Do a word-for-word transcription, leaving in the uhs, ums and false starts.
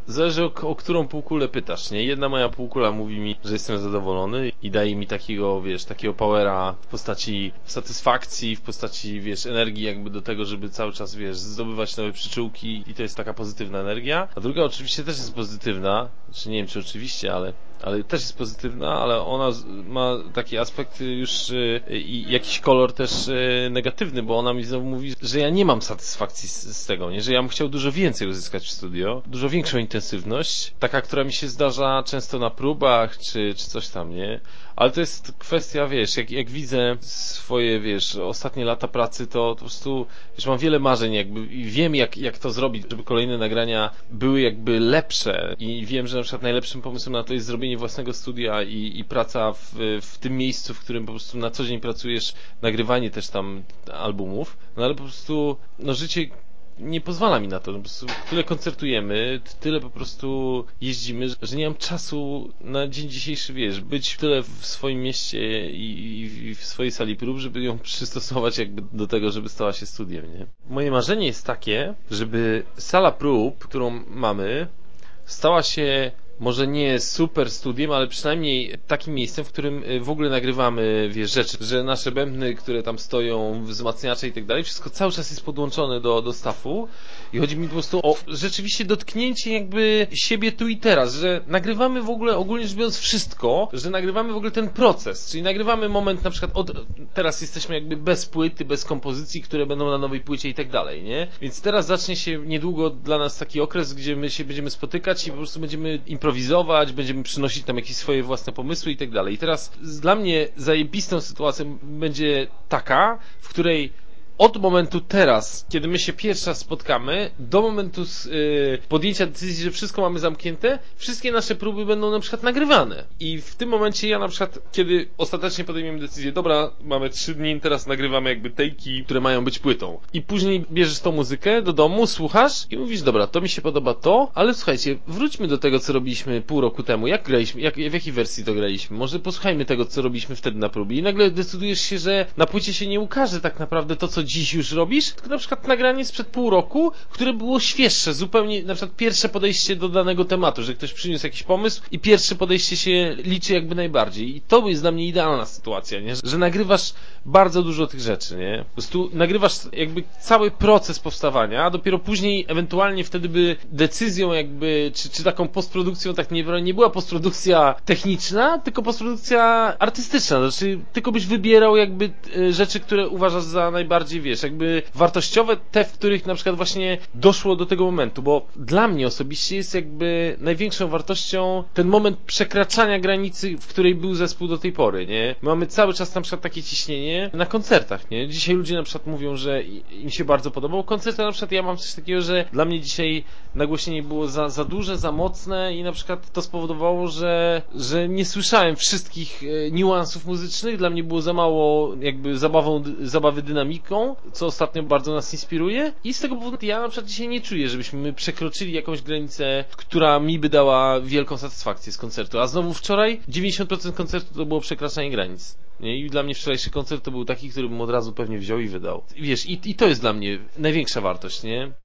zależy o, o którą półkulę pytasz, nie? Jedna moja półkula mówi mi, że jestem zadowolony i daje mi takiego, wiesz, takiego powera w postaci satysfakcji, w postaci, wiesz, energii jakby do tego, żeby cały czas, wiesz, zdobywać nowe przyczółki i to jest taka pozytywna energia. A druga oczywiście też jest pozytywna, czy nie wiem czy oczywiście, ale ale też jest pozytywna, ale ona ma taki aspekt już i jakiś kolor też negatywny, bo ona mi znowu mówi, że ja nie mam satysfakcji z, z tego, nie? Że ja bym chciał dużo więcej uzyskać w studio, dużo większą intensywność, taka, która mi się zdarza często na próbach, czy, czy coś tam, nie? Ale to jest kwestia, wiesz, jak, jak widzę swoje, wiesz, ostatnie lata pracy, to, to po prostu, wiesz, mam wiele marzeń jakby i wiem, jak, jak to zrobić, żeby kolejne nagrania były jakby lepsze i wiem, że na przykład najlepszym pomysłem na to jest zrobienie własnego studia i, i praca w, w tym miejscu, w którym po prostu na co dzień pracujesz, nagrywanie też tam albumów, no ale po prostu, no życie nie pozwala mi na to, no po prostu tyle koncertujemy, tyle po prostu jeździmy, że nie mam czasu na dzień dzisiejszy, wiesz, być tyle w swoim mieście i, i w swojej sali prób, żeby ją przystosować jakby do tego, żeby stała się studiem, nie? Moje marzenie jest takie, żeby sala prób, którą mamy, stała się może nie super studiem, ale przynajmniej takim miejscem, w którym w ogóle nagrywamy, wiesz, rzeczy, że nasze bębny, które tam stoją, wzmacniacze i tak dalej, wszystko cały czas jest podłączone do, do staffu i chodzi mi po prostu o rzeczywiście dotknięcie jakby siebie tu i teraz, że nagrywamy w ogóle ogólnie rzecz biorąc wszystko, że nagrywamy w ogóle ten proces, czyli nagrywamy moment na przykład od, teraz jesteśmy jakby bez płyty, bez kompozycji, które będą na nowej płycie i tak dalej, nie? Więc teraz zacznie się niedługo dla nas taki okres, gdzie my się będziemy spotykać i po prostu będziemy improwizować improwizować, będziemy przynosić tam jakieś swoje własne pomysły i tak dalej. I teraz dla mnie zajebistą sytuacją będzie taka, w której od momentu teraz, kiedy my się pierwszy raz spotkamy, do momentu yy, podjęcia decyzji, że wszystko mamy zamknięte, wszystkie nasze próby będą na przykład nagrywane. I w tym momencie ja na przykład, kiedy ostatecznie podejmiemy decyzję, dobra, mamy trzy dni, teraz nagrywamy jakby tejki, które mają być płytą. I później bierzesz tą muzykę do domu, słuchasz i mówisz, dobra, to mi się podoba to, ale słuchajcie, wróćmy do tego, co robiliśmy pół roku temu. Jak graliśmy, jak, w jakiej wersji to graliśmy? Może posłuchajmy tego, co robiliśmy wtedy na próbie. I nagle decydujesz się, że na płycie się nie ukaże tak naprawdę to, co dziś już robisz, tylko na przykład nagranie sprzed pół roku, które było świeższe, zupełnie, na przykład pierwsze podejście do danego tematu, że ktoś przyniósł jakiś pomysł i pierwsze podejście się liczy jakby najbardziej. I to jest dla mnie idealna sytuacja, nie? Że nagrywasz bardzo dużo tych rzeczy, nie? Po prostu nagrywasz jakby cały proces powstawania, a dopiero później ewentualnie wtedy by decyzją jakby, czy, czy taką postprodukcją tak nie, nie była postprodukcja techniczna, tylko postprodukcja artystyczna, znaczy tylko byś wybierał jakby rzeczy, które uważasz za najbardziej, wiesz, jakby wartościowe, te, w których na przykład właśnie doszło do tego momentu, bo dla mnie osobiście jest jakby największą wartością ten moment przekraczania granicy, w której był zespół do tej pory, nie? Mamy cały czas na przykład takie ciśnienie na koncertach, nie? Dzisiaj ludzie na przykład mówią, że im się bardzo podobał koncert, a na przykład ja mam coś takiego, że dla mnie dzisiaj nagłośnienie było za, za duże, za mocne i na przykład to spowodowało, że, że nie słyszałem wszystkich e, niuansów muzycznych, dla mnie było za mało jakby zabawą, zabawy dynamiką, co ostatnio bardzo nas inspiruje i z tego powodu ja na przykład dzisiaj nie czuję, żebyśmy przekroczyli jakąś granicę, która mi by dała wielką satysfakcję z koncertu, a znowu wczoraj dziewięćdziesiąt procent koncertu to było przekraczanie granic. Nie? I dla mnie wczorajszy koncert to był taki, który bym od razu pewnie wziął i wydał. I wiesz, i, i to jest dla mnie największa wartość, nie?